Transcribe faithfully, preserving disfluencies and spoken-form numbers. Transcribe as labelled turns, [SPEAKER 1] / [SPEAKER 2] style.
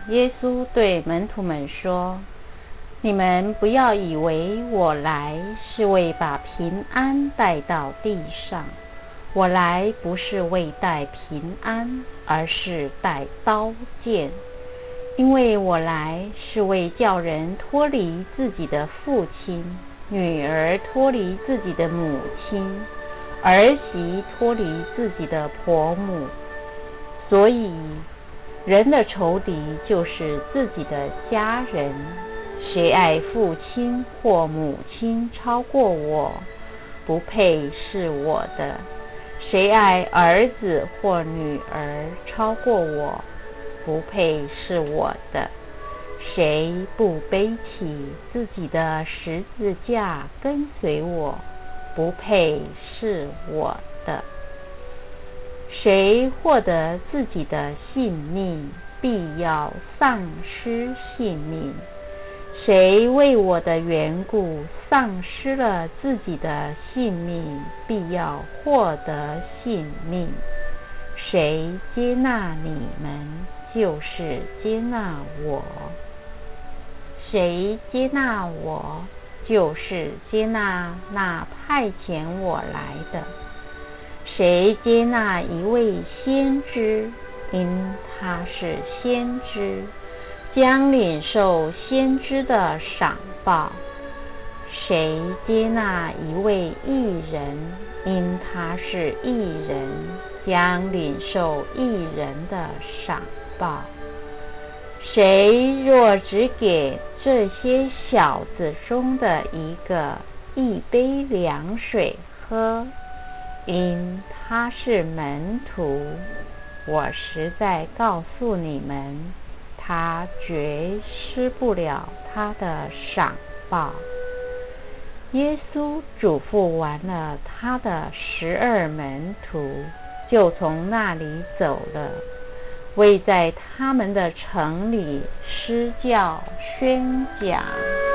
[SPEAKER 1] 耶稣对门徒们说：你们不要以为我来是为把平安带到地上，我来不是为带平安，而是带刀剑。因为我来是为叫人脱离自己的父亲，女儿脱离自己的母亲，儿媳脱离自己的婆母。所以人的仇敌就是自己的家人。谁爱父亲或母亲超过我，不配是我的；谁爱儿子或女儿超过我，不配是我的。谁不背起自己的十字架跟随我，不配是我的。谁获得自己的性命，必要丧失性命；谁为我的缘故丧失了自己的性命，必要获得性命。谁接纳你们，就是接纳我；谁接纳我，就是接纳那派遣我来的。谁接纳一位先知，因他是先知，将领受先知的赏报；谁接纳一位义人，因他是义人，将领受义人的赏报。谁若只给这些小子中的一个一杯凉水喝，因他是门徒，我实在告诉你们，他绝失不了他的赏报。耶稣嘱咐完了他的十二门徒，就从那里走了，为在他们的城里施教宣讲。